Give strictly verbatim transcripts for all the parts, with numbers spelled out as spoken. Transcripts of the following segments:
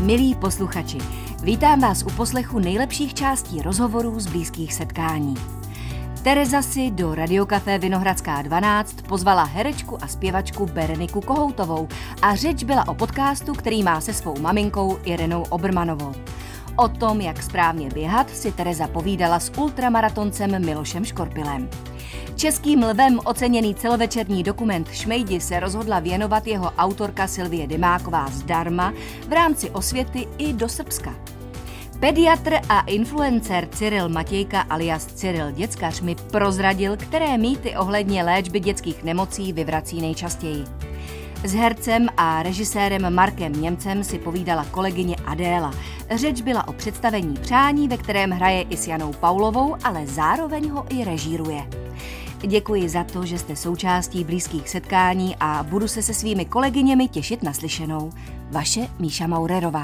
Milí posluchači, vítám vás u poslechu nejlepších částí rozhovorů z blízkých setkání. Tereza si do Radiokafé Vinohradská dvanáct pozvala herečku a zpěvačku Bereniku Kohoutovou a řeč byla o podcastu, který má se svou maminkou Irenou Obermanovou. O tom, jak správně běhat, si Tereza povídala s ultramaratoncem Milošem Škorpilem. Českým lvem oceněný celovečerní dokument Šmejdi se rozhodla věnovat jeho autorka Sylvie Dymáková zdarma v rámci osvěty i do Srbska. Pediatr a influencer Cyril Matějka alias Cyril Děckař mi prozradil, které mýty ohledně léčby dětských nemocí vyvrací nejčastěji. S hercem a režisérem Markem Němcem si povídala kolegyně Adéla. Řeč byla o představení Přání, ve kterém hraje i s Janou Paulovou, ale zároveň ho i režíruje. Děkuji za to, že jste součástí blízkých setkání a budu se se svými kolegyněmi těšit na slyšenou. Vaše Míša Maurerová.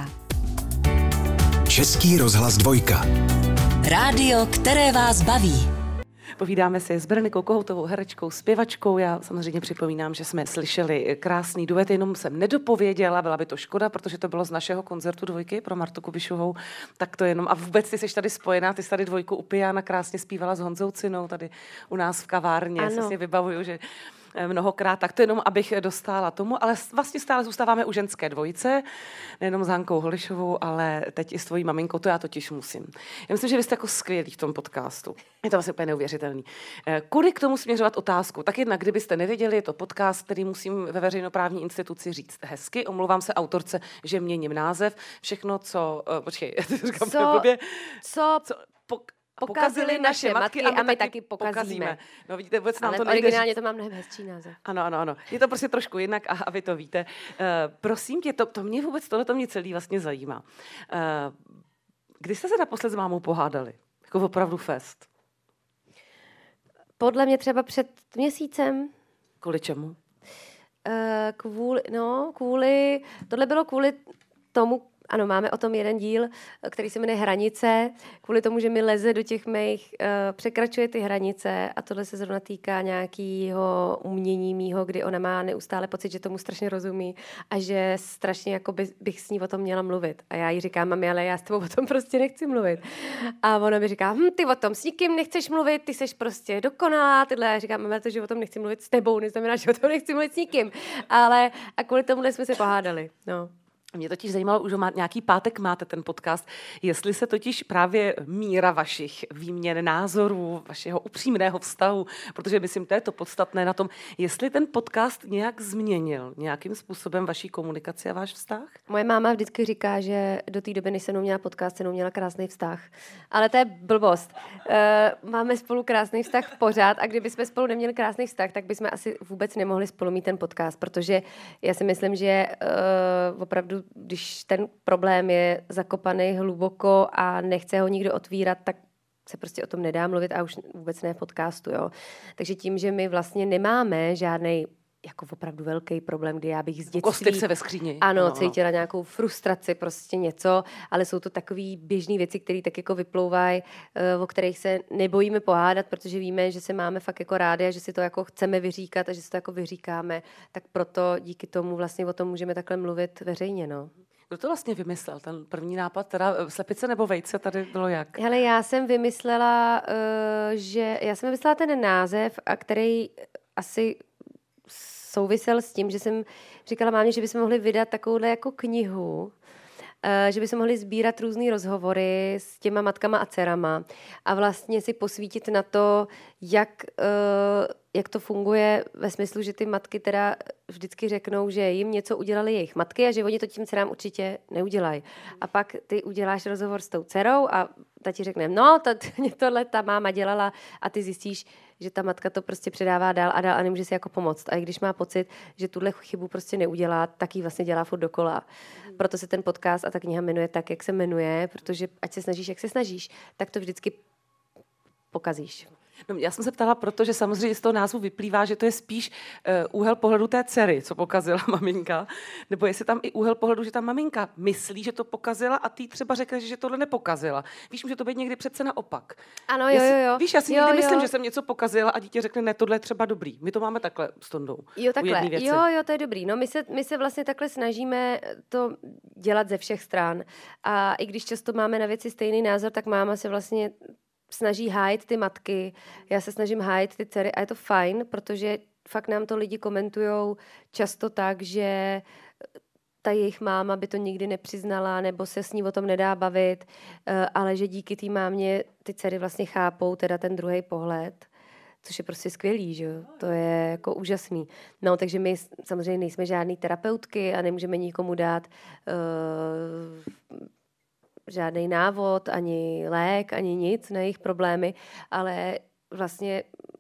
Český rozhlas dvojka. Rádio, které vás baví. Povídáme si s Berenikou Kohoutovou, herečkou, zpěvačkou. Já samozřejmě připomínám, že jsme slyšeli krásný duet, jenom jsem nedopověděla, byla by to škoda, protože to bylo z našeho koncertu dvojky pro Martu Kubišovou. Tak to jenom. A vůbec ty jsi tady spojená, ty jsi tady dvojku u piana krásně zpívala s Honzou Cinou tady u nás v kavárně. Já si vybavuju, že mnohokrát, tak to jenom, abych dostála tomu, ale vlastně stále zůstáváme u ženské dvojice, nejenom s Hankou Holišovou, ale teď i s tvojí maminkou, to já totiž musím. Já myslím, že vy jste jako skvělí v tom podcastu. Je to vlastně úplně neuvěřitelný. Kudy k tomu směřovat otázku? Tak jednak, kdybyste nevěděli, je to podcast, který musím ve veřejnoprávní instituci říct hezky. Omlouvám se autorce, že měním název. Všechno, co... Počkej, já to říkám co, blbě. Co... co po, Pokazili naše matky a my, a my taky pokazíme. pokazíme. No vidíte, vůbec nám ale to nejde. Originálně to mám mnohem hezčí název. Ano, ano, ano. Je to prostě trošku jinak a, a vy to víte. Uh, prosím tě, to, to mě vůbec, tohle to mě celý vlastně zajímá. Uh, kdy jste se naposled s mámou pohádali? Jako opravdu fest. Podle mě třeba před měsícem. Kvůli čemu? Uh, kvůli, no, kvůli, tohle bylo kvůli tomu, ano, máme o tom jeden díl, který se jmenuje Hranice, kvůli tomu, že mi leze do těch mých, uh, překračuje ty hranice a tohle se zrovna týká nějakého umění mýho, kdy ona má neustále pocit, že tomu strašně rozumí a že strašně jako by, bych s ní o tom měla mluvit. A já jí říkám, mami, ale já s tebou o tom prostě nechci mluvit. A ona mi říká, hm, ty o tom s nikým nechceš mluvit, ty seš prostě dokonalá, tyhle. Já říkám, mami, to, že o tom nechci mluvit s tebou, neznamená, že o tom nechci mluvit s nikým. Ale a kvůli tomu jsme se pohádali, no. Mě totiž zajímalo, už má, nějaký pátek máte ten podcast, jestli se totiž právě míra vašich výměn názorů, vašeho upřímného vztahu, protože myslím, to je to podstatné na tom, jestli ten podcast nějak změnil nějakým způsobem vaší komunikaci a váš vztah? Moje máma vždycky říká, že do té doby, než se mnou měla podcast, se mnou měla krásný vztah. Ale to je blbost. Uh, máme spolu krásný vztah pořád a kdyby jsme spolu neměli krásný vztah, tak bychom asi vůbec nemohli spolu mít ten podcast, protože já si myslím, že uh, opravdu když ten problém je zakopaný hluboko a nechce ho nikdo otvírat, tak se prostě o tom nedá mluvit a už vůbec ne v podcastu. Jo. Takže tím, že my vlastně nemáme žádnej jako opravdu velký problém, kdy já bych z dětství... Kostýrce ve skříni. Ano, no, cítila no. nějakou frustraci, prostě něco, ale jsou to takový běžné věci, které tak jako vyplouvají, o kterých se nebojíme pohádat, protože víme, že se máme fakt jako rádi a že si to jako chceme vyříkat a že si to jako vyříkáme, tak proto díky tomu vlastně o tom můžeme takhle mluvit veřejně, no. Kdo to vlastně vymyslel, ten první nápad, teda slepice nebo vejce, tady bylo jak? Hele, já jsem vymyslela, že já jsem vymyslela ten název, a který asi souvisel s tím, že jsem říkala mámě, že bychom mohli vydat takovouhle jako knihu, že bychom mohli sbírat různý rozhovory s těma matkama a dcerama a vlastně si posvítit na to, jak, jak to funguje ve smyslu, že ty matky teda vždycky řeknou, že jim něco udělali jejich matky a že oni to tím dcerám určitě neudělají. A pak ty uděláš rozhovor s tou dcerou a ta ti řekne, no, to, tohle ta máma dělala a ty zjistíš, že ta matka to prostě předává dál a dál a nemůže si jako pomoct. A i když má pocit, že tuhle chybu prostě neudělá, tak ji vlastně dělá furt dokola. Mm. Proto se ten podcast a ta kniha jmenuje tak, jak se jmenuje, protože ať se snažíš, jak se snažíš, tak to vždycky pokazíš. No, já jsem se ptala, protože samozřejmě z toho názvu vyplývá, že to je spíš uh, úhel pohledu té dcery, co pokazila maminka, nebo jestli tam i úhel pohledu, že ta maminka myslí, že to pokazila a ty třeba řekne, že tohle nepokazila. Víš, může to být někdy přece naopak. Ano, jo, jo, jo. Víš, já si jo, někdy jo. myslím, že jsem něco pokazila a dítě řekne, ne, tohle je třeba dobrý. My to máme takhle s Tondou. Jo, takhle. Jo, jo, to je dobrý. No, my se, my se vlastně takhle snažíme to dělat ze všech stran. A i když často máme na věci stejný názor, tak máma se vlastně snaží hájit ty matky, já se snažím hájit ty dcery a je to fajn, protože fakt nám to lidi komentujou často tak, že ta jejich máma by to nikdy nepřiznala nebo se s ní o tom nedá bavit, ale že díky té mámě ty dcery vlastně chápou teda ten druhý pohled, což je prostě skvělý, že jo? To je jako úžasný. No, takže my samozřejmě nejsme žádný terapeutky a nemůžeme nikomu dát uh, žádný návod, ani lék, ani nic na jejich problémy, ale vlastně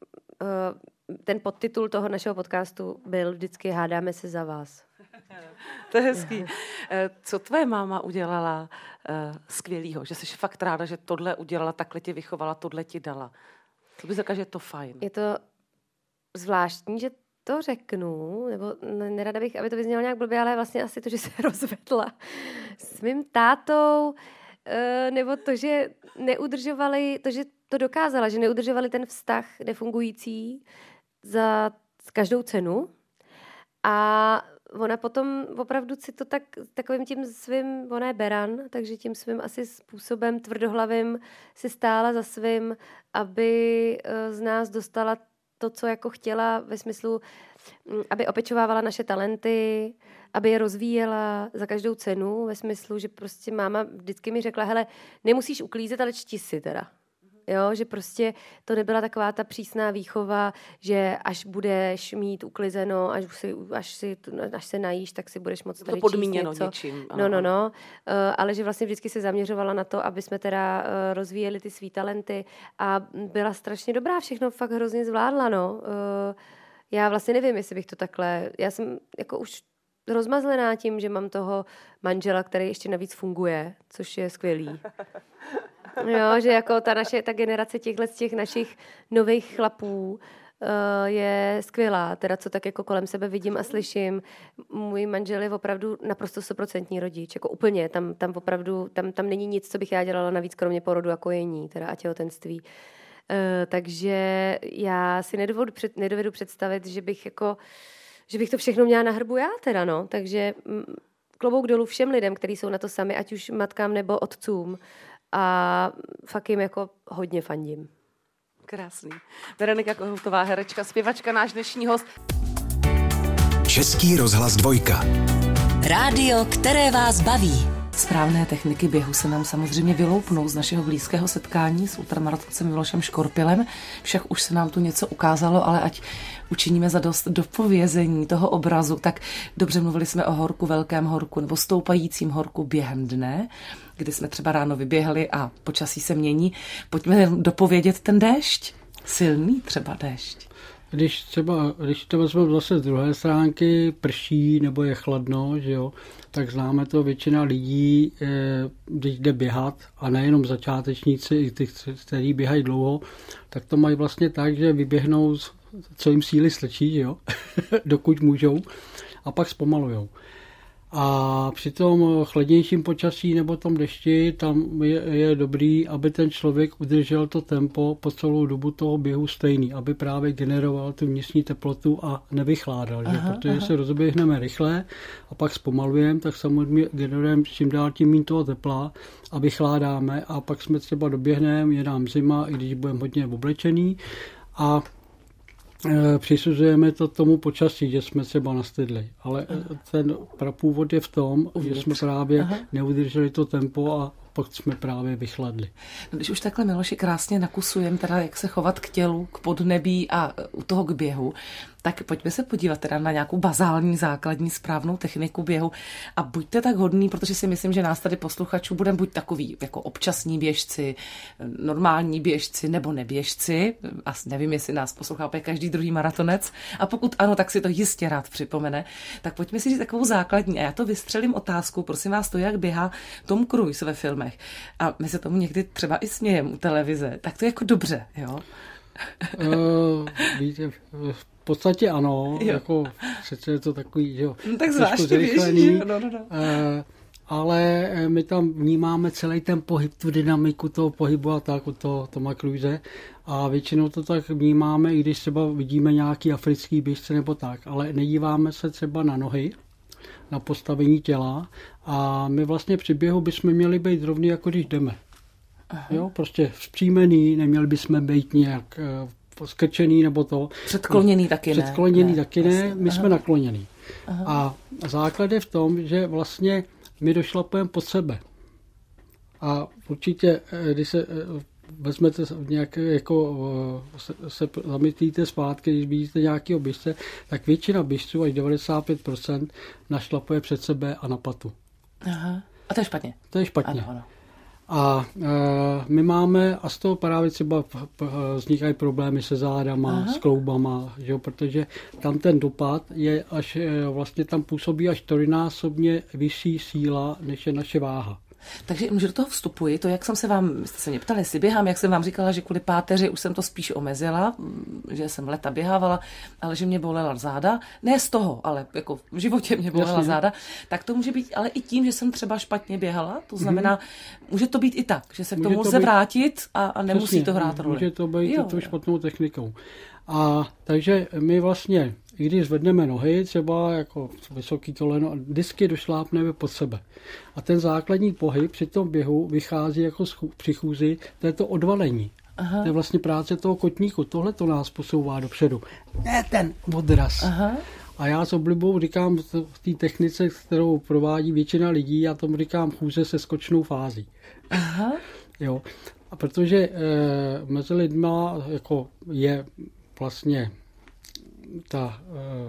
uh, ten podtitul toho našeho podcastu byl vždycky Hádáme se za vás. To je hezký. Co tvoje máma udělala uh, skvělýho? Že jsi fakt ráda, že tohle udělala, takhle tě vychovala, tohle ti dala. To bys řekla, že je to fajn. Je to zvláštní, že to řeknu, nebo nerada bych, aby to vyznělo nějak blbě, ale vlastně asi to, že se rozvedla s mým tátou, nebo to, že neudržovali, to, že to dokázala, že neudržovali ten vztah nefungující za každou cenu. A ona potom opravdu si to tak, takovým tím svým, ona je beran, takže tím svým asi způsobem tvrdohlavým si stála za svým, aby z nás dostala to, co jako chtěla, ve smyslu, aby opečovávala naše talenty, aby je rozvíjela za každou cenu, ve smyslu, že prostě máma vždycky mi řekla, hele, nemusíš uklízet, ale čti si teda. Jo, že prostě to nebyla taková ta přísná výchova, že až budeš mít uklizeno, až, si, až, si, až se najíš, tak si budeš moct tady to podmíněno číst něco. Něčím. No, no, no. Uh, ale že vlastně vždycky se zaměřovala na to, aby jsme teda uh, rozvíjeli ty svý talenty a byla strašně dobrá, všechno fakt hrozně zvládla, no. Uh, já vlastně nevím, jestli bych to takhle, já jsem jako už rozmazlená tím, že mám toho manžela, který ještě navíc funguje, což je skvělý. Jo, že jako ta naše, ta generace těchhle z těch našich nových chlapů uh, je skvělá, teda co tak jako kolem sebe vidím a slyším. Můj manžel je opravdu naprosto stoprocentní rodič, jako úplně, tam, tam opravdu, tam, tam není nic, co bych já dělala navíc, kromě porodu a kojení, teda a těhotenství. Uh, takže já si nedovedu, před, nedovedu představit, že bych jako, že bych to všechno měla na hrbu já teda, no, takže m, klobouk dolů všem lidem, kteří jsou na to sami, ať už matkám nebo otcům. A fakt jim jako hodně fandím. Krásný. Berenika Kohoutová, herečka, zpěvačka, náš dnešní host. Český rozhlas dvojka. Rádio, které vás baví. Správné techniky běhu se nám samozřejmě vyloupnou z našeho blízkého setkání s ultramaratoncem Milošem Škorpilem. Však už se nám tu něco ukázalo, ale ať učiníme zadost dopovězení toho obrazu, tak dobře mluvili jsme o horku, velkém horku nebo stoupajícím horku během dne, kdy jsme třeba ráno vyběhli a počasí se mění. Pojďme dopovědět ten déšť. Silný třeba déšť. Když třeba, když to vezmeme zase z druhé stránky, prší nebo je chladno, že jo, tak známe to většina lidí, když jde běhat, a nejenom začátečníci, i ty, kteří běhají dlouho, tak to mají vlastně tak, že vyběhnou, co jim síly slečí, že jo, dokud můžou, a pak zpomalujou. A při tom chladnějším počasí nebo tom dešti, tam je, je dobrý, aby ten člověk udržel to tempo po celou dobu toho běhu stejný, aby právě generoval tu vnitřní teplotu a nevychládal. Aha, že? Protože aha. se rozběhneme rychle a pak zpomalujeme, tak samozřejmě generujeme čím dál tím méně toho tepla a vychládáme a pak jsme třeba doběhneme, je nám zima, i když budeme hodně oblečený, a přisuzujeme to tomu počasí, že jsme třeba nastydli. Ale aha. ten prapůvod je v tom, Uvnitř. že jsme právě aha. neudrželi to tempo a pak jsme právě vychladli. Když už takhle, Miloši, krásně nakusujeme, teda jak se chovat k tělu, k podnebí a u toho k běhu, tak pojďme se podívat teda na nějakou bazální, základní, správnou techniku běhu a buďte tak hodný, protože si myslím, že nás tady posluchačů budeme buď takový jako občasní běžci, normální běžci nebo neběžci. Asi nevím, jestli nás poslouchá každý druhý maratonec, a pokud ano, tak si to jistě rád připomene. Tak pojďme si říct takovou základní, a já to vystřelím otázku, prosím vás, to, jak běhá Tom Cruise ve filmech. A my se tomu někdy třeba i smějeme u televize. Tak to je jako dobře, jo? Uh, víte, v podstatě ano, jo. Jako přece je to takový, že jo, no, tak zvláště běží, no, no, no. Uh, ale my tam vnímáme celý ten pohyb, tu dynamiku toho pohybu a tak u toho Toma Cruise a většinou to tak vnímáme, i když třeba vidíme nějaký africký běžce nebo tak, ale nedíváme se třeba na nohy, na postavení těla a my vlastně při běhu bychom měli být rovný, jako když jdeme. Aha. Jo, prostě vzpřímený, neměli bychom být nějak uh, skrčený nebo to. Předkloněný taky ne. Předkloněný ne, taky ne, my Aha. jsme nakloněný. Aha. A základ je v tom, že vlastně my došlapujeme pod sebe. A určitě, když se vezmete nějaké, jako se, se zamyslíte zpátky, když vidíte nějakého běžce, tak většina běžců, až devadesát pět procent, našlapuje před sebe a na patu. Aha. A to je špatně. To je špatně. Ano, ano. A e, my máme, a z toho právě třeba vznikají problémy se zádama, Aha. s kloubama, že jo, protože tam ten dopad je až, e, vlastně tam působí až trojnásobně vyšší síla, než je naše váha. Takže že do toho vstupuji, to jak jsem se vám, jste se mě ptali, jestli běhám, jak jsem vám říkala, že kvůli páteři už jsem to spíš omezila, že jsem leta běhávala, ale že mě bolela záda, ne z toho, ale jako v životě mě bolela Jasně. záda, tak to může být ale i tím, že jsem třeba špatně běhala, to znamená, mm-hmm. může to být i tak, že se k tomu lze vrátit a, a nemusí Přesně, to hrát roli. Může to být tou špatnou technikou. A takže my vlastně, i když zvedneme nohy, třeba jako vysoký koleno, disky došlápneme pod sebe. A ten základní pohyb při tom běhu vychází jako při chůzi, to je to odvalení. Aha. To je vlastně práce toho kotníku. Tohle to nás posouvá dopředu. Ne ten odraz. Aha. A já s oblibou říkám v té technice, kterou provádí většina lidí, já tomu říkám chůze se skočnou fází. Aha. Jo. A protože e, mezi lidma jako je vlastně ta,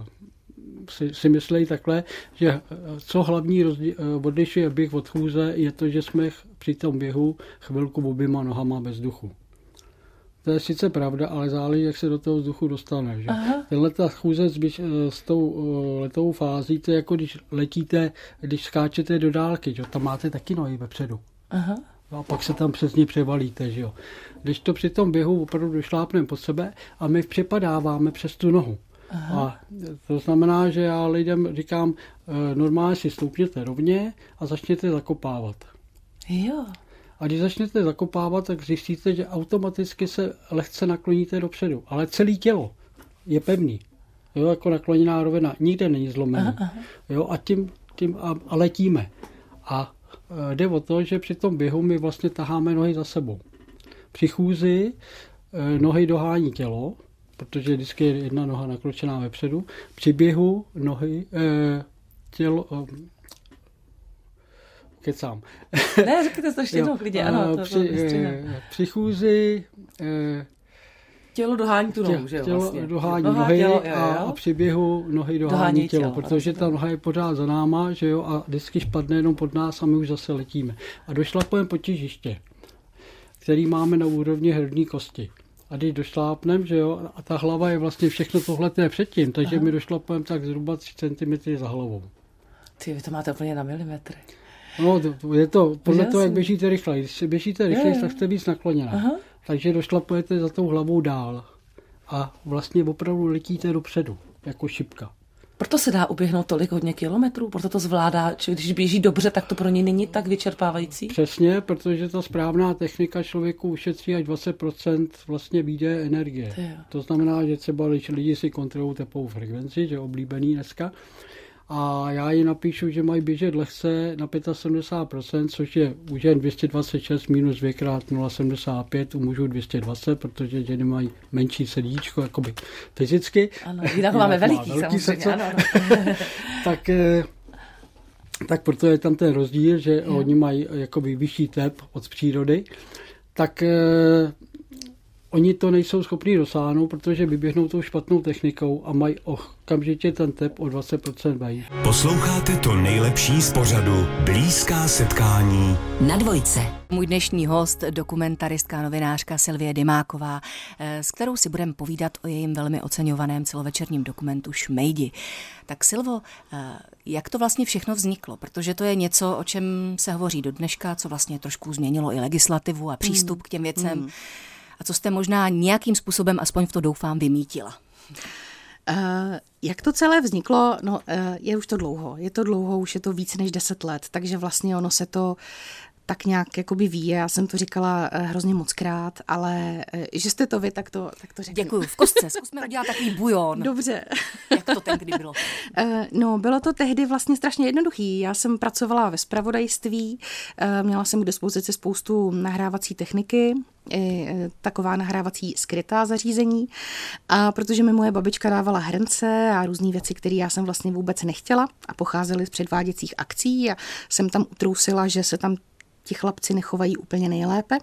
si, si myslejí takhle, že co hlavní rozdíl, odlišuje běh od chůze, je to, že jsme při tom běhu chvilku oběma nohama bez vzduchu. To je sice pravda, ale záleží, jak se do toho vzduchu dostane. Že? Tenhle ta chůze s, s tou letovou fází, to je jako když letíte, když skáčete do dálky, že? Tam máte taky nohy vepředu. Aha. A pak se tam přes ně převalíte, že jo. Když to při tom běhu opravdu došlápneme pod sebe a my přepadáváme přes tu nohu. Aha. A to znamená, že já lidem říkám, normálně si stoupněte rovně a začněte zakopávat. Jo. A když začnete zakopávat, tak zjistíte, že automaticky se lehce nakloníte dopředu. Ale celé tělo je pevný. Jo, jako nakloněná rovina. Nikde není zlomený. Aha, aha. Jo, a tím, tím a, a letíme. A jde o to, že při tom běhu my vlastně taháme nohy za sebou. Při chůzi nohy dohání tělo, protože vždycky je jedna noha nakročená vepředu. Při běhu nohy, tělo, kecám. Ne, řekněte to ještě jednou klidně, ano. To, při, to při chůzi tělo dohání tu nohu, že jo? Tělo vlastně. dohání noha, nohy tělo, jo, jo. A, a při běhu nohy dohání, dohání tělo, tělo, protože ta noha je pořád za náma, že jo, a vždycky spadne jenom pod nás a my už zase letíme. A došlapujeme po těžiště, který máme na úrovni hrudní kosti. A když došlápneme, že jo, a ta hlava je vlastně všechno tohle je předtím, takže Aha. my došlapujeme tak zhruba tři centimetry za hlavou. Ty, vy to máte úplně na milimetry. No, to, je to podle toho, jak běžíte rychle. Když běžíte rychle, tak jste víc nakloněná. Aha. Takže došlapujete za tou hlavou dál a vlastně opravdu letíte dopředu, jako šipka. Proto se dá uběhnout tolik hodně kilometrů, proto to zvládá, či když běží dobře, tak to pro něj není tak vyčerpávající? Přesně, protože ta správná technika člověku ušetří až dvacet procent vlastně výdeje energie. To znamená, že třeba lidi si kontrolují tepovou frekvenci, že je oblíbený dneska, a já ji napíšu, že mají běžet lehce na sedmdesát pět procent, což je u žen dvě stě dvacet šest minus dva krát nula celá sedmdesát pět, u mužů dvě stě dvacet, protože ženy mají menší srdíčko, jakoby fyzicky. Ano, jinak máme veliký, velký samozřejmě. Ano, ano. tak, tak proto je tam ten rozdíl, že jo. Oni mají jakoby vyšší tep od přírody, tak oni to nejsou schopní dosáhnout, protože vyběhnou tou špatnou technikou a mají okamžitě ten tep o dvacet procent vejš. Posloucháte to nejlepší z pořadu Blízká setkání na Dvojce. Můj dnešní host, dokumentaristka, novinářka Sylvie Dymáková, s kterou si budeme povídat o jejím velmi oceňovaném celovečerním dokumentu Šmejdi. Tak Silvo, jak to vlastně všechno vzniklo? Protože to je něco, o čem se hovoří do dneška, co vlastně trošku změnilo i legislativu a přístup mm. k těm věcem. Mm. a co jste možná nějakým způsobem, aspoň v to doufám, vymítila? Uh, jak to celé vzniklo? No, uh, je už to dlouho. Je to dlouho, už je to víc než deset let, takže vlastně ono se to tak nějak jakoby ví. Já jsem to říkala uh, hrozně mockrát, ale uh, že jste to vy, tak to, tak to řeknu. Děkuju. V kostce. Zkusme udělat takový bujon. Dobře. Jak to tehdy bylo? Uh, no, bylo to tehdy vlastně strašně jednoduchý. Já jsem pracovala ve zpravodajství, uh, měla jsem k dispozici spoustu nahrávací techniky, i taková nahrávací skrytá zařízení. A protože mi moje babička dávala hrnce a různé věci, které já jsem vlastně vůbec nechtěla a pocházely z předváděcích akcí a jsem tam utrousila, že se tam ti chlapci nechovají úplně nejlépe,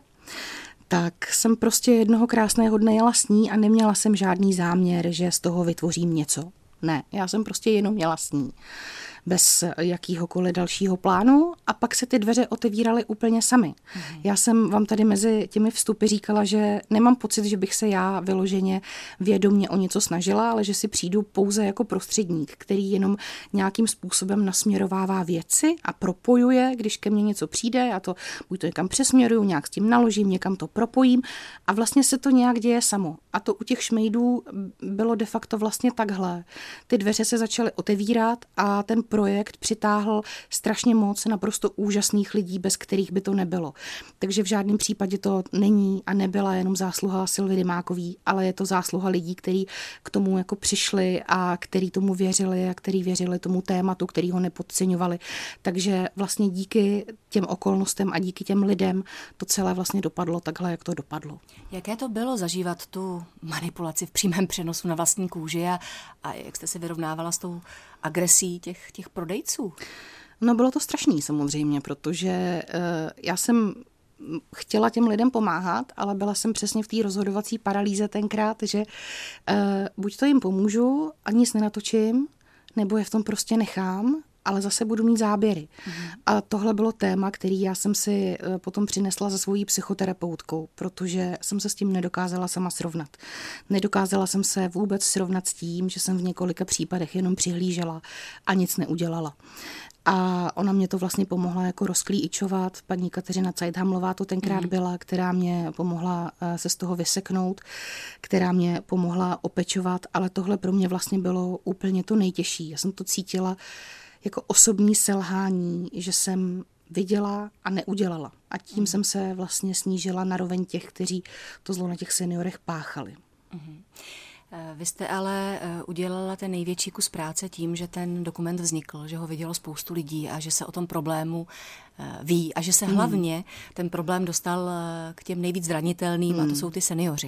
tak jsem prostě jednoho krásného dne jela s ní a neměla jsem žádný záměr, že z toho vytvořím něco. Ne, já jsem prostě jenom jela s ní. Bez jakýhokoliv dalšího plánu a pak se ty dveře otevíraly úplně samy. Mm. Já jsem vám tady mezi těmi vstupy říkala, že nemám pocit, že bych se já vyloženě vědomě o něco snažila, ale že si přijdu pouze jako prostředník, který jenom nějakým způsobem nasměrovává věci a propojuje, když ke mně něco přijde, já to buď to někam přesměruju, nějak s tím naložím, někam to propojím a vlastně se to nějak děje samo. A to u těch šmejdů bylo de facto vlastně takhle. Ty dveře se začaly otevírat a ten projekt přitáhl strašně moc naprosto úžasných lidí, bez kterých by to nebylo. Takže v žádném případě to není a nebyla jenom zásluha Sylvie Dymákový, ale je to zásluha lidí, kteří k tomu jako přišli a kteří tomu věřili a kteří věřili tomu tématu, který ho nepodceňovali. Takže vlastně díky těm okolnostem a díky těm lidem to celé vlastně dopadlo takhle, jak to dopadlo. Jaké to bylo zažívat tu manipulaci v přímém přenosu na vlastní kůži a, a jak jste se vyrovnávala s tou agresí těch, těch prodejců? No bylo to strašný samozřejmě, protože uh, já jsem chtěla těm lidem pomáhat, ale byla jsem přesně v té rozhodovací paralýze tenkrát, že uh, buď to jim pomůžu a nic nenatočím, nebo je v tom prostě nechám, ale zase budu mít záběry. Mm. A tohle bylo téma, který já jsem si potom přinesla za svojí psychoterapeutkou, protože jsem se s tím nedokázala sama srovnat. Nedokázala jsem se vůbec srovnat s tím, že jsem v několika případech jenom přihlížela a nic neudělala. A ona mě to vlastně pomohla jako rozklíčovat. Paní Kateřina Cajthamlová to tenkrát mm. byla, která mě pomohla se z toho vyseknout, která mě pomohla opečovat, ale tohle pro mě vlastně bylo úplně to nejtěžší. Já jsem to cítila jako osobní selhání, že jsem viděla a neudělala. A tím mm. jsem se vlastně snížila na roveň těch, kteří to zlo na těch seniorech páchali. Mm. Vy jste ale udělala ten největší kus práce tím, že ten dokument vznikl, že ho vidělo spoustu lidí a že se o tom problému ví a že se hlavně mm. ten problém dostal k těm nejvíc zranitelným mm. a to jsou ty seniori.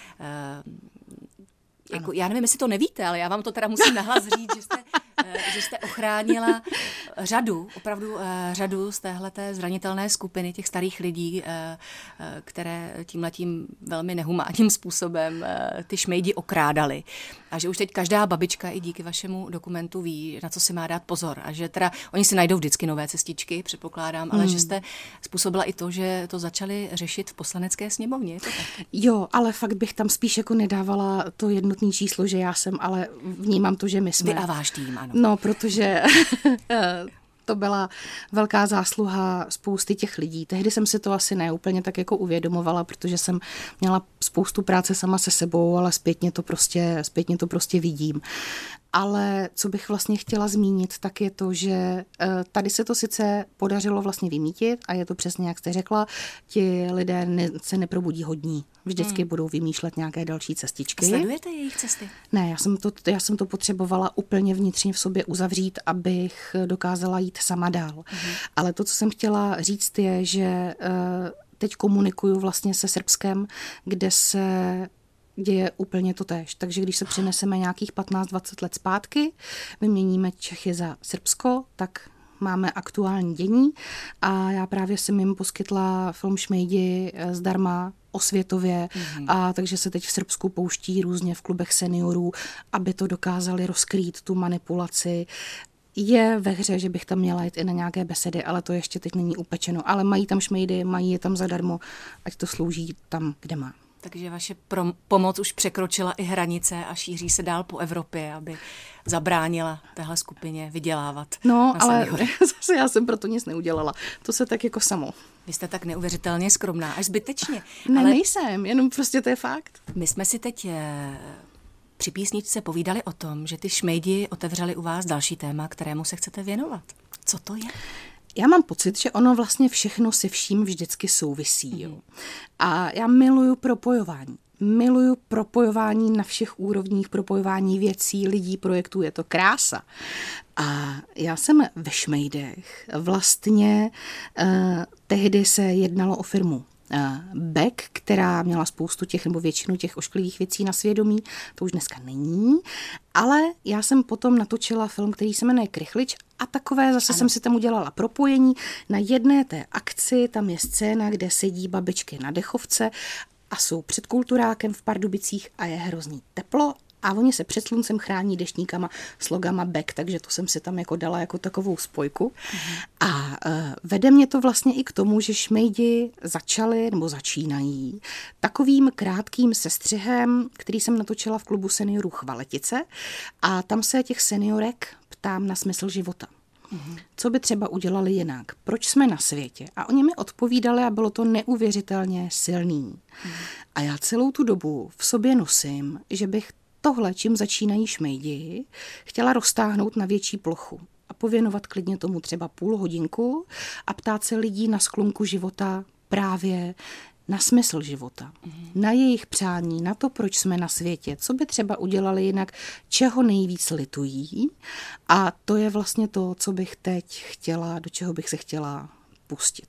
Jako, já nevím, jestli to nevíte, ale já vám to teda musím nahlas říct, že jste, že jste ochránila řadu, opravdu řadu z téhleté zranitelné skupiny těch starých lidí, které tímhletím velmi nehumánním způsobem ty šmejdi okrádali. A že už teď každá babička i díky vašemu dokumentu ví, na co si má dát pozor. A že teda oni si najdou vždycky nové cestičky, předpokládám, ale hmm. že jste způsobila i to, že to začali řešit v Poslanecké sněmovně. Je to tak? Jo, ale fakt bych tam spíš jako nedávala to jednotné číslo, že já jsem, ale vnímám to, že my jsme. Vy a váš tým, ano. No, protože to byla velká zásluha spousty těch lidí. Tehdy jsem si to asi neúplně tak jako uvědomovala, protože jsem měla spoustu práce sama se sebou, ale zpětně to prostě, zpětně to prostě vidím. Ale co bych vlastně chtěla zmínit, tak je to, že tady se to sice podařilo vlastně vymítit a je to přesně, jak jste řekla, ti lidé ne, se neprobudí hodní. Vždycky hmm. budou vymýšlet nějaké další cestičky. Sledujete jejich cesty? Ne, já jsem to, já jsem to potřebovala úplně vnitřně v sobě uzavřít, abych dokázala jít sama dál. Hmm. Ale to, co jsem chtěla říct, je, že teď komunikuju vlastně se Srbskem, kde se děje úplně to též. Takže když se přeneseme nějakých patnáct dvacet let zpátky, vyměníme Čechy za Srbsko, tak máme aktuální dění a já právě jsem jim poskytla film Šmejdi zdarma osvětově mm-hmm. a takže se teď v Srbsku pouští různě v klubech seniorů, aby to dokázali rozkrýt tu manipulaci. Je ve hře, že bych tam měla jít i na nějaké besedy, ale to ještě teď není upečeno. Ale mají tam šmejdy, mají je tam zadarmo, ať to slouží tam, kde má. Takže vaše prom- pomoc už překročila i hranice a šíří se dál po Evropě, aby zabránila téhle skupině vydělávat. No, ale zase já jsem proto nic neudělala. To se tak jako samo. Vy jste tak neuvěřitelně skromná, až zbytečně. Ne, ale nejsem, jenom prostě to je fakt. My jsme si teď eh, při písničce povídali o tom, že ty šmejdi otevřeli u vás další téma, kterému se chcete věnovat. Co to je? Já mám pocit, že ono vlastně všechno se vším vždycky souvisí. Jo. A já miluju propojování. Miluju propojování na všech úrovních, propojování věcí, lidí, projektů, je to krása. A já jsem ve šmejdech. Vlastně eh, tehdy se jednalo o firmu Beck, která měla spoustu těch, nebo většinu těch ošklivých věcí na svědomí, to už dneska není, ale já jsem potom natočila film, který se jmenuje Krychlič a takové, zase ano. jsem si tam udělala propojení. Na jedné té akci, tam je scéna, kde sedí babičky na dechovce a jsou před kulturákem v Pardubicích a je hrozný teplo a oni se před sluncem chrání deštníkama s logama Beck, takže to jsem si tam jako dala jako takovou spojku. Mhm. A uh, vede mě to vlastně i k tomu, že šmejdi začali nebo začínají takovým krátkým sestřihem, který jsem natočila v klubu seniorů Chvaletice a tam se těch seniorek ptám na smysl života. Mhm. Co by třeba udělali jinak? Proč jsme na světě? A oni mi odpovídali a bylo to neuvěřitelně silný. Mhm. A já celou tu dobu v sobě nosím, že bych tohle, čím začínají šmejdi, chtěla roztáhnout na větší plochu a pověnovat klidně tomu třeba půl hodinku a ptát se lidí na sklonku života právě na smysl života, mm. na jejich přání, na to, proč jsme na světě, co by třeba udělali jinak, čeho nejvíc litují. A to je vlastně to, co bych teď chtěla, do čeho bych se chtěla pustit.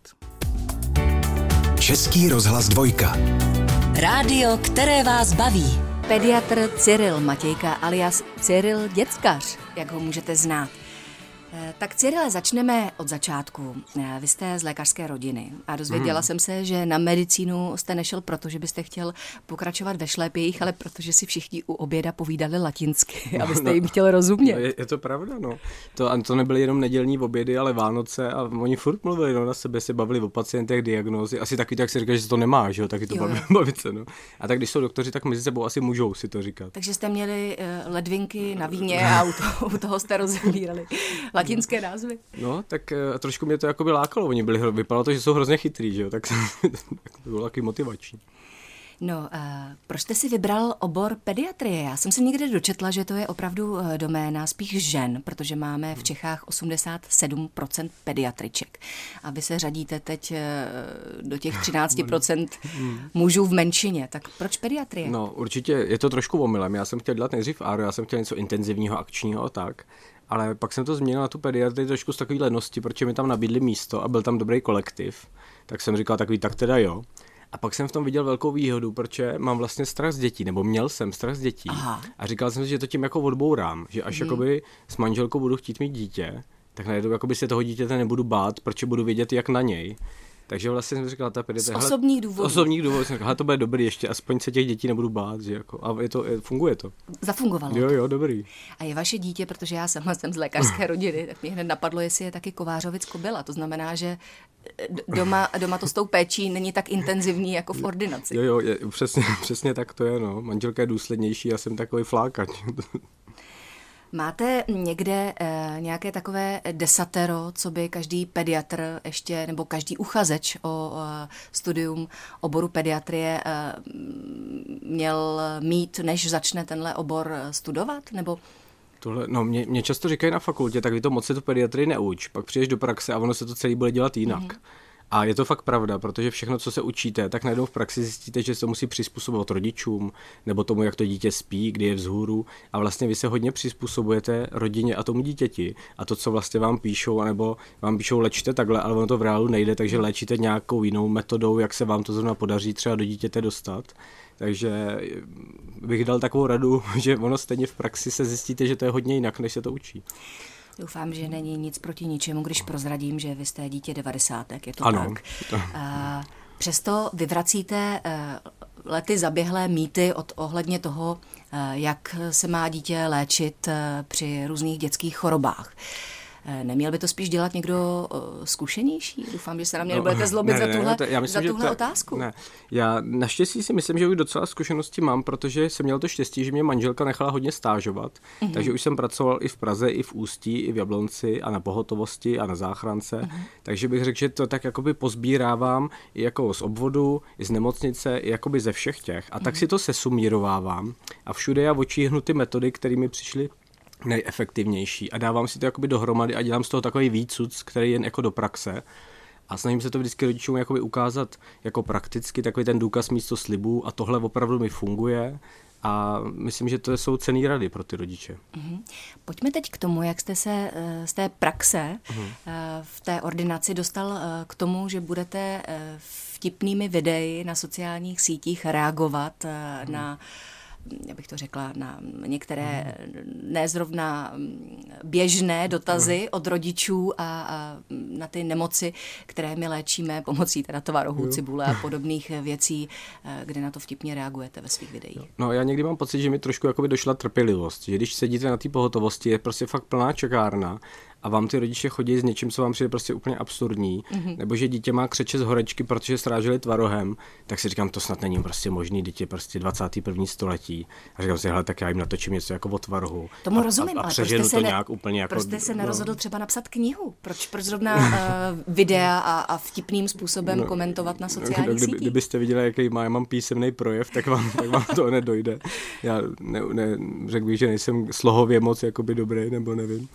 Český rozhlas dvojka. Rádio, které vás baví. Pediatr Cyril Matějka alias Cyril Děckař, jak ho můžete znát. Tak Cyrile, začneme od začátku. Vy jste z lékařské rodiny a dozvěděla hmm. jsem se, že na medicínu jste nešel proto, že byste chtěl pokračovat ve šlépějích, ale protože si všichni u oběda povídali latinsky, abyste no, jim chtěl rozumět. No, je, je to pravda, no. To, a to nebyly jenom nedělní obědy, ale Vánoce a oni furt mluvili, no, na sebe se bavili o pacientech, diagnózy. Asi taky tak si říká, že se to nemá, že jo, taky to baví, bavit se, no. A tak když jsou doktoři, tak mezi sebou asi můžou si to říkat. Takže jste měli uh, ledvinky na víně a u toho, u toho jste rozebírali latinské názvy. No, tak uh, trošku mě to jakoby lákalo. Oni byli, vypadalo to, že jsou hrozně chytrý, že jo, tak to bylo taky motivační. No, uh, proč jste si vybral obor pediatrie? Já jsem se někde dočetla, že to je opravdu doména spíš žen, protože máme v Čechách osmdesát sedm procent pediatriček. A vy se řadíte teď uh, do těch třináct procent mužů v menšině. Tak proč pediatrie? No, určitě je to trošku omylem. Já jsem chtěl dělat nejdřív áro, já jsem chtěl něco intenzivního, akčního a tak. Ale pak jsem to změnil na tu pediatrii trošku z takové lenosti, protože mi tam nabídli místo a byl tam dobrý kolektiv. Tak jsem říkal takový, tak teda jo. A pak jsem v tom viděl velkou výhodu, protože mám vlastně strach z dětí, nebo měl jsem strach z dětí. Aha. A říkal jsem si, že to tím jako odbourám, že až hmm. jakoby s manželkou budu chtít mít dítě, tak najednou jakoby se toho dítěte nebudu bát, protože budu vědět, jak na něj. Takže vlastně jsem říkal, ta pediatrie... Z osobních důvodů. Z osobních důvodů jsem říkal, to bude dobrý, ještě aspoň se těch dětí nebudu bát, že jako, a je to, je, funguje to. Zafungovalo. Jo, jo, dobrý. A je vaše dítě, protože já sama jsem z lékařské rodiny, tak mě hned napadlo, jestli je taky Kovářovic kobyla. To znamená, že doma, doma to s tou péčí není tak intenzivní jako v ordinaci. Jo, jo, je, přesně, přesně tak to je, no. Manželka je důslednější, já jsem takový flákač. Máte někde e, nějaké takové desatero, co by každý pediatr ještě, nebo každý uchazeč o e, studium oboru pediatrie e, měl mít, než začne tenhle obor studovat? Nebo... Tohle, no, mě, mě často říkají na fakultě, tak vy to moc se tu pediatrii neuč, pak přijdeš do praxe a ono se to celý bude dělat jinak. Mm-hmm. A je to fakt pravda, protože všechno, co se učíte, tak najednou v praxi zjistíte, že se to musí přizpůsobovat rodičům, nebo tomu, jak to dítě spí, kdy je vzhůru. A vlastně vy se hodně přizpůsobujete rodině a tomu dítěti. A to, co vlastně vám píšou, anebo vám píšou léčte takhle, ale ono to v reálu nejde, takže léčíte nějakou jinou metodou, jak se vám to zrovna podaří třeba do dítěte dostat. Takže bych dal takovou radu, že ono stejně v praxi se zjistíte, že to je hodně jinak, než se to učí. Doufám, že není nic proti ničemu, když prozradím, že vy jste dítě devadesátek, je to ano. tak. A přesto vyvracíte lety zaběhlé mýty od ohledně toho, jak se má dítě léčit při různých dětských chorobách. Neměl by to spíš dělat někdo zkušenější? Doufám, že se na mě nebudete no, zlobit ne, za ne, tuhle, ne, to, já myslím, za tuhle to, otázku. Ne. Já naštěstí si myslím, že už docela zkušenosti mám, protože jsem měl to štěstí, že mě manželka nechala hodně stážovat, mm-hmm. takže už jsem pracoval i v Praze, i v Ústí, i v Jablonci a na pohotovosti a na záchrance, mm-hmm. takže bych řekl, že to tak jakoby pozbírávám i jako z obvodu, i z nemocnice, i jakoby ze všech těch a mm-hmm. tak si to sesumírovávám a všude já očíhnu ty metody, které mi přišly nejefektivnější a dávám si to jakoby dohromady a dělám z toho takový výcuc, který jen jako do praxe a snažím se to vždycky rodičům jakoby ukázat jako prakticky, takový ten důkaz místo slibů a tohle opravdu mi funguje a myslím, že to jsou cenné rady pro ty rodiče. Mm-hmm. Pojďme teď k tomu, jak jste se z té praxe mm-hmm. v té ordinaci dostal k tomu, že budete vtipnými videi na sociálních sítích reagovat mm-hmm. na já bych to řekla, na některé nezrovna běžné dotazy od rodičů a, a na ty nemoci, které my léčíme pomocí teda tvarohů, cibule a podobných věcí, kde na to vtipně reagujete ve svých videích. No já někdy mám pocit, že mi trošku jakoby došla trpělivost, že když sedíte na té pohotovosti, je prostě fakt plná čekárna a vám ty rodiče chodí s něčím, co vám přijde prostě úplně absurdní, mm-hmm. nebo že dítě má křeče z horečky, protože sráželi tvarohem, tak si říkám, to snad není prostě možný, dítě prostě dvacátého prvního století. A říkám si, hele, tak já jim natočím něco jako o tvarohu. Tomu a, rozumím, a, a ale přeženu proč to ne, nějak úplně jako... Proč jste se nerozhodl no. třeba napsat knihu? Proč, proč zrovna uh, videa a, a vtipným způsobem no, komentovat na sociálních kdyby, sítích? Kdybyste viděli, jaký má, já mám písemný projev, tak vám, tak vám to nedojde. Já ne, ne, řekl bych, že nejsem slohově moc jakoby dobrý, nebo nevím.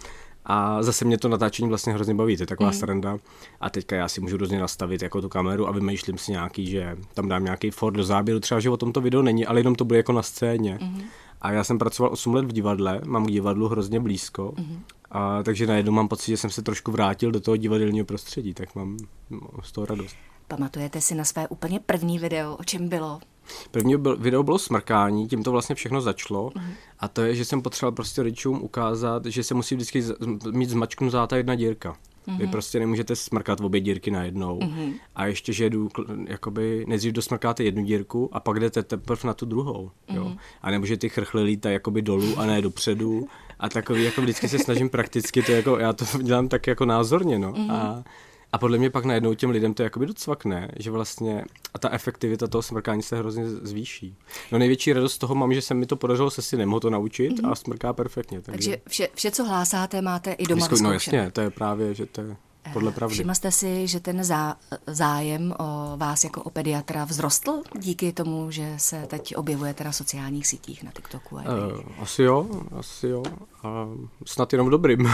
A zase mě to natáčení vlastně hrozně baví, to je taková mm. sranda. A teďka já si můžu hrozně nastavit jako tu kameru a vymýšlím si nějaký, že tam dám nějaký for do záběru, třeba, že o tom to video není, ale jenom to bude jako na scéně. Mm. A já jsem pracoval osm let v divadle, mám k divadlu hrozně blízko, mm. a takže najednou mám pocit, že jsem se trošku vrátil do toho divadelního prostředí, tak mám z toho radost. Pamatujete si na své úplně první video, o čem bylo? První byl, video bylo smrkání, tím to vlastně všechno začalo mm. a to je, že jsem potřeboval prostě rodičům ukázat, že se musí vždycky z, mít zmačknutá ta jedna dírka. Mm. Vy prostě nemůžete smrkat obě dírky najednou mm. a ještě, že jdu, jakoby nejdřív dosmrkáte jednu dírku a pak jdete teprve na tu druhou. Mm. Jo? A nebo že ty chrchly lítají jakoby dolů a ne dopředu a takový, jako vždycky se snažím prakticky, to jako, já to dělám tak jako názorně, no. Mm. A A podle mě pak najednou těm lidem to jakoby docvakne, že vlastně a ta efektivita toho smrkání se hrozně zvýší. No největší radost z toho mám, že se mi to podařilo se synem ho to naučit mm-hmm. a smrká perfektně. Takže, takže vše, vše, co hlásáte, máte i doma vyzkoušené. No jasně, to je právě, že to je podle pravdy. Všiml jste si, že ten zá, zájem o vás jako o pediatra vzrostl díky tomu, že se teď objevujete na sociálních sítích, na TikToku? A uh, asi jo, asi jo. A snad jenom dobrým.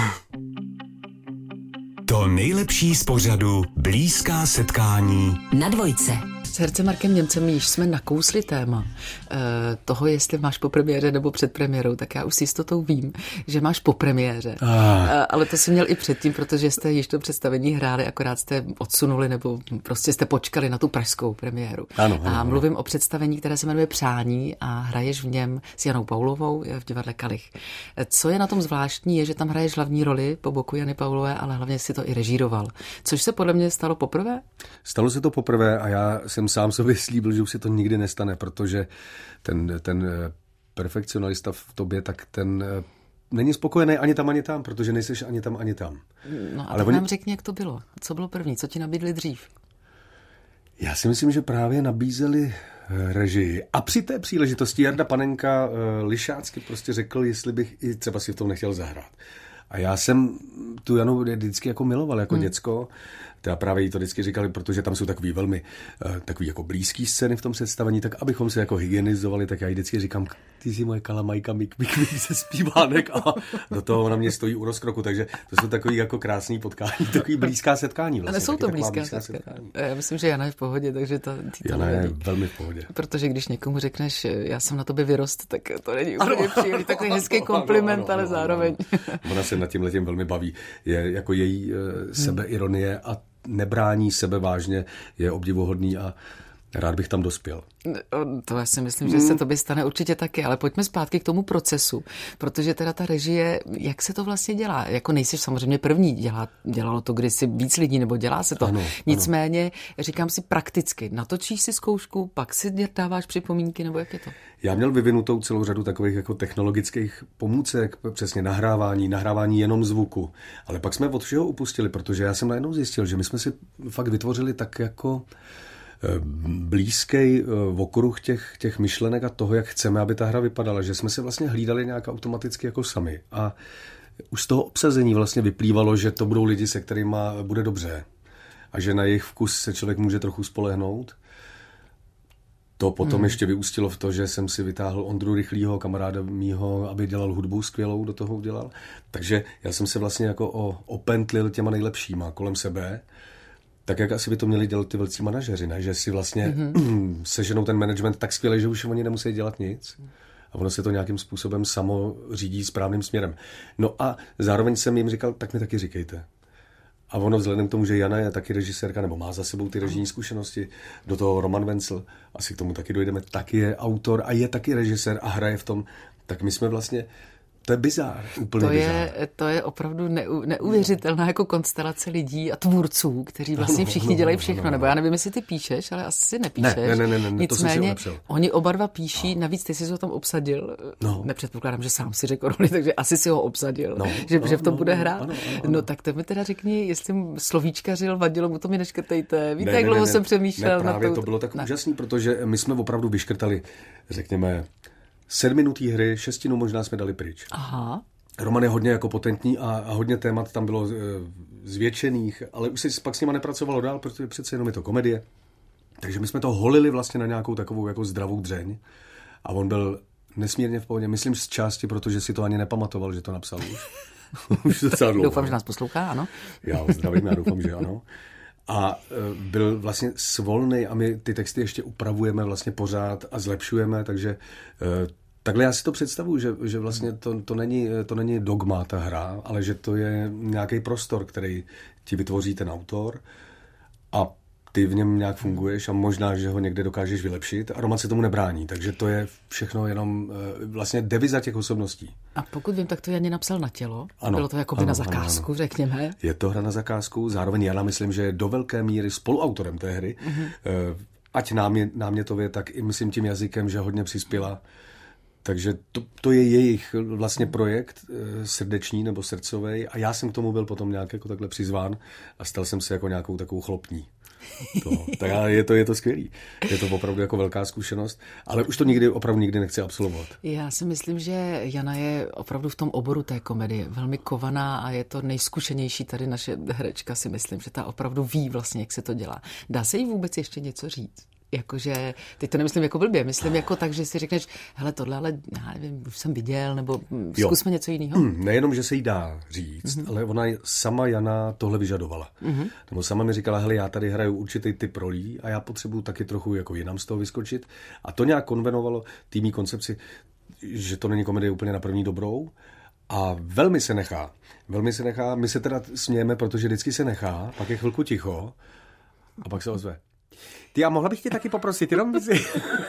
To nejlepší z pořadu Blízká setkání na Dvojce. S hercem Markem Němcem již jsme nakousli téma e, toho, jestli máš po premiéře nebo před premiérou, tak já už s jistotou vím, že máš po premiéře. Ah. E, ale to jsi měl i předtím, protože jste již to představení hráli, akorát jste odsunuli nebo prostě jste počkali na tu pražskou premiéru. Ano, ano, a ano. mluvím o představení, které se jmenuje Přání a hraješ v něm s Janou Paulovou v divadle Kalich. E, co je na tom zvláštní, je, že tam hraješ hlavní roli po boku Jany Paulové, ale hlavně si to i režíroval. Což se podle mě stalo poprvé? Stalo se to poprvé a já jsem sám sobě slíbil, že už se to nikdy nestane, protože ten, ten perfekcionalista v tobě, tak ten není spokojený ani tam, ani tam, protože nejseš ani tam, ani tam. No a ale tak oni... nám řekni, jak to bylo. Co bylo první? Co ti nabídli dřív? Já si myslím, že právě nabízeli režii. A při té příležitosti Jarda Panenka lišácky prostě řekl, jestli bych i třeba si v tom nechtěl zahrát. A já jsem tu Janu vždycky jako miloval jako hmm. děcko. Teda právě jí to vždycky říkali, protože tam jsou takový velmi takový jako blízký scény v tom představení, tak abychom se jako hygienizovali, tak já jí vždycky říkám, ty jsi moje kalamajka, mik, mik, mik se zpívánek a do toho ona mě stojí u rozkroku, takže to jsou takový jako krásný potkání, takový blízká setkání vlastně. Ale jsou to blízká, blízká setkání. setkání. Já myslím, že Jana je v pohodě, takže to... Jana to je velmi v pohodě. Protože když někomu řekneš, já jsem na tobě vyrost, tak to není úplně příjemný, takový hezký kompliment, ano, ano, ale ano, zároveň. Ano. Ona se nad tím letem velmi baví. Je jako její uh, sebeironie a nebrání sebe vážně je obdivuhodný a Rád bych tam dospěl. To já si myslím, že se to by stane určitě taky, ale pojďme zpátky k tomu procesu, protože teda ta režie, jak se to vlastně dělá? Jako nejsi samozřejmě první, dělá, dělalo to kdysi víc lidí, nebo dělá se to. Ano, Nicméně, ano. Říkám si prakticky, natočíš si zkoušku, pak si dáváš připomínky, nebo jak je to? Já měl vyvinutou celou řadu takových jako technologických pomůcek, přesně nahrávání, nahrávání jenom zvuku. Ale pak jsme od všeho upustili, protože já jsem najednou zjistil, že my jsme si fakt vytvořili tak jako blízký okruh těch, těch myšlenek a toho, jak chceme, aby ta hra vypadala, že jsme se vlastně hlídali nějak automaticky jako sami. A už z toho obsazení vlastně vyplývalo, že to budou lidi, se kterými bude dobře. A že na jejich vkus se člověk může trochu spolehnout. To potom hmm. ještě vyústilo v to, že jsem si vytáhl Ondru Rychlýho, kamaráda mýho, aby dělal hudbu skvělou, do toho udělal. Takže já jsem se vlastně jako opentlil těma nejlepšíma kolem sebe. Tak jak asi by to měli dělat ty velcí manažeři, ne? Že si vlastně mm-hmm. seženou ten management tak skvěle, že už oni nemusí dělat nic. A ono se to nějakým způsobem samo řídí správným směrem. No a zároveň jsem jim říkal, tak mi taky říkejte. A ono vzhledem k tomu, že Jana je taky režisérka, nebo má za sebou ty režijní zkušenosti, do toho Roman Vencel, asi k tomu taky dojdeme, taky je autor a je taky režisér a hraje v tom, tak my jsme vlastně... To je bizár, úplně to bizár. Je, to je opravdu neu, neuvěřitelná jako konstelace lidí a tvůrců, kteří vlastně všichni dělají všechno. Nebo já nevím, jestli ty píšeš, ale asi nepíšeš. Ne, ne, ne, ne, ne Nicméně, oni oba dva píší, no. Navíc ty jsi ho tam obsadil. No. Nepředpokládám, že sám si řekl roli, takže asi si ho obsadil, no. že, no, že v tom no, bude hrát. Ano, ano, ano. No tak to mi teda řekni, jestli slovíčkařil, vadilo mu to, mi neškrtejte. Víte, ne, jak dlouho jsem přemýšlel ne, právě na to. To bylo tak ne. úžasný, protože my jsme opravdu vyškrtali, řekněme, sedminutý hry, šestinu možná jsme dali pryč. Aha. Roman je hodně jako potentní a, a hodně témat tam bylo e, zvětšených, ale už se pak s nima nepracovalo dál, protože přece jenom je to komedie. Takže my jsme to holili vlastně na nějakou takovou jako zdravou dřeň a on byl nesmírně v pohodě. Myslím z části, protože si to ani nepamatoval, že to napsal už. Už docela dlouho. Doufám, že nás poslouchá, ano. Já ho zdravím, já doufám, že ano. A byl vlastně svolný a my ty texty ještě upravujeme vlastně pořád a zlepšujeme, takže takhle já si to představuji, že, že vlastně to, to, není, to není dogma ta hra, ale že to je nějaký prostor, který ti vytvoří ten autor a ty v něm nějak funguješ a možná, že ho někde dokážeš vylepšit a Roman se tomu nebrání, takže to je všechno jenom vlastně deviza těch osobností. A pokud vím, tak to Janě napsal na tělo. Ano, bylo to jako by ano, na zakázku, ano, ano. řekněme. Je to hra na zakázku, zároveň Jana myslím, že je do velké míry spoluautorem té hry. Mm-hmm. Ať námě, námětově, tak i myslím tím jazykem, že hodně přispěla. Takže to, to je jejich vlastně projekt srdeční nebo srdcový a já jsem k tomu byl potom nějak jako takhle přizván a stal jsem se jako nějakou takovou chlopní. To, tak je to, je to skvělý. Je to opravdu jako velká zkušenost, ale už to nikdy, opravdu nikdy nechci absolvovat. Já si myslím, že Jana je opravdu v tom oboru té komedie velmi kovaná a je to nejzkušenější tady naše herečka, si myslím, že ta opravdu ví vlastně, jak se to dělá. Dá se jí vůbec ještě něco říct? Jakože, teď to nemyslím jako blbě, myslím jako tak, že si řekneš, hele, tohle, ale já nevím, už jsem viděl, nebo zkusme jo. něco jiného. Hmm, nejenom, že se jí dá říct, mm-hmm. ale ona sama Jana tohle vyžadovala. Mm-hmm. Nebo sama mi říkala, hele, já tady hraju určitý typ rolí a já potřebuju taky trochu jako jinam z toho vyskočit. A to nějak konvenovalo týmí koncepci, že to není komedie úplně na první dobrou. A velmi se nechá. Velmi se nechá. My se teda smějeme, protože vždycky se nechá, pak je chvilku ticho a pak se ozve. Ty, a mohla bych tě taky poprosit, jenom si...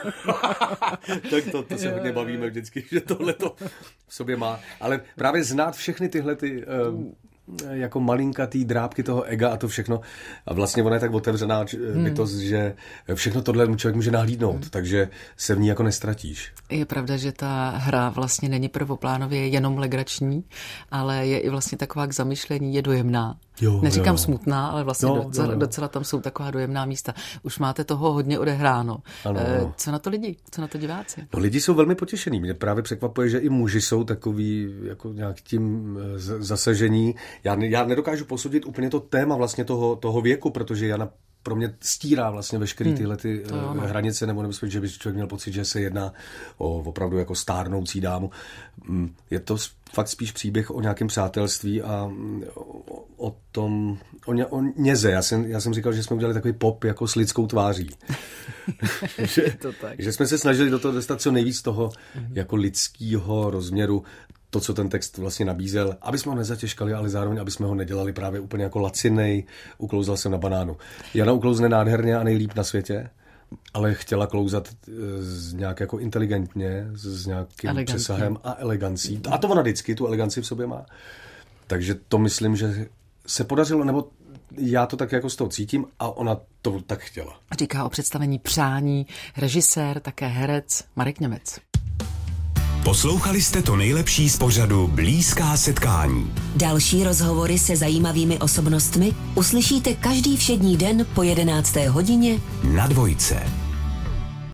tak to, to se hodně bavíme vždycky, že tohle to v sobě má. Ale právě znát všechny tyhle ty... Um, jako malinkatý drábky toho ega a to všechno. A vlastně ona je tak otevřená bytost, hmm. že všechno tohle člověk může nahlídnout, hmm. takže se v ní jako nestratíš. Je pravda, že ta hra vlastně není prvoplánově jenom legrační, ale je i vlastně taková k zamyšlení, je dojemná. Jo, Neříkám jo. smutná, ale vlastně no, docela, jo, jo. docela tam jsou taková dojemná místa. Už máte toho hodně odehráno. Ano, ano. Co na to lidi? Co na to diváci? No, lidi jsou velmi potěšení. Mě právě překvapuje, že i muži jsou takový jako nějak tím zasažení. Já, já nedokážu posudit úplně to téma vlastně toho, toho věku, protože Jana pro mě stírá vlastně veškeré tyhle ty hmm, hranice, nebo nebezpečí, že by člověk měl pocit, že se jedná o opravdu jako stárnoucí dámu. Je to fakt spíš příběh o nějakém přátelství a o, o tom, o, ně, o něze. Já jsem, já jsem říkal, že jsme udělali takový pop jako s lidskou tváří. že, to tak. že jsme se snažili do toho dostat co nejvíc toho mm-hmm. jako lidského rozměru, to, co ten text vlastně nabízel, aby jsme ho nezatěžkali, ale zároveň, aby jsme ho nedělali právě úplně jako lacinej. Uklouzal jsem na banánu. Jana uklouzne nádherně a nejlíp na světě. ale chtěla klouzat z nějak jako inteligentně, s nějakým Elegantně. přesahem a elegancí. A to ona vždycky tu eleganci v sobě má. Takže to myslím, že se podařilo, nebo já to tak jako z toho cítím a ona to tak chtěla. Říká o představení Přání režisér, také herec Marek Němec. Poslouchali jste to nejlepší z pořadu Blízká setkání. Další rozhovory se zajímavými osobnostmi uslyšíte každý všední den po jedenácté hodině Na Dvojce.